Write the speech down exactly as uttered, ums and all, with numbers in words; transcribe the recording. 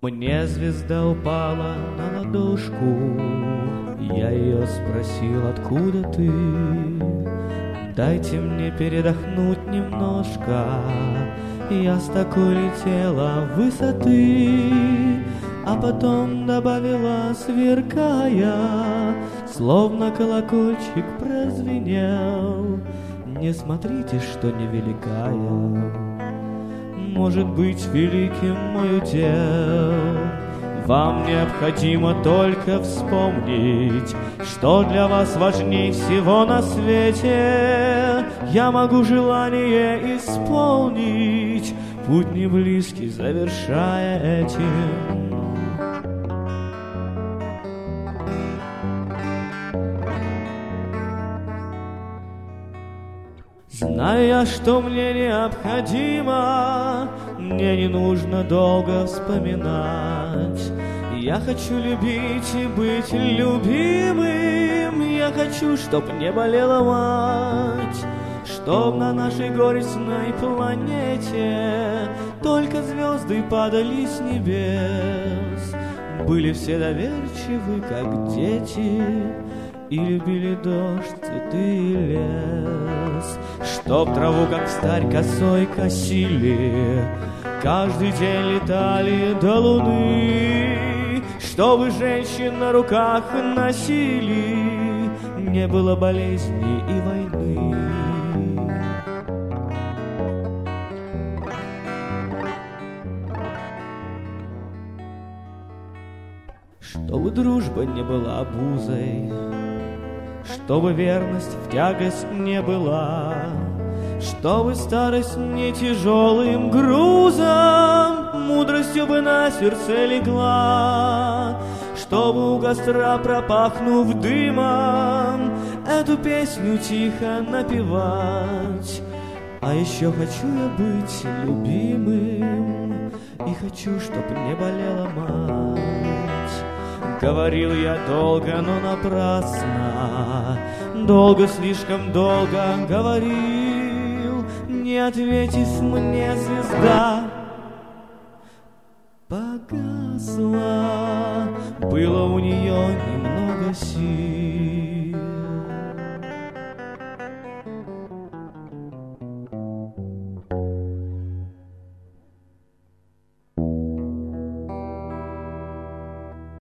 Мне звезда упала на ладошку, я ее спросил, откуда ты? Дайте мне передохнуть немножко, я с такой летела высоты. А потом добавила, сверкая, словно колокольчик прозвенел: не смотрите, что невеликая. Может быть, великим мой удел. Вам необходимо только вспомнить, что для вас важней всего на свете. Я могу желание исполнить, путь не близкий, завершая этим. Знаю я, что мне необходимо, мне не нужно долго вспоминать. Я хочу любить и быть любимым, я хочу, чтоб не болела мать, чтоб на нашей горестной планете только звезды падали с небес. Были все доверчивы, как дети, и любили дождь, цветы и лес. Чтоб траву, как встарь, косой косили, каждый день летали до луны. Чтобы женщин на руках носили, не было болезни и войны. Чтобы дружба не была обузой, чтобы верность в тягость не была, чтобы старость не тяжелым грузом мудростью бы на сердце легла, чтобы у костра, пропахнув дымом, эту песню тихо напевать. А еще хочу я быть любимым, и хочу, чтоб не болела мать. Говорил я долго, но напрасно, долго, слишком долго говорил. Не ответив мне, звезда погасла. Было у нее немного сил.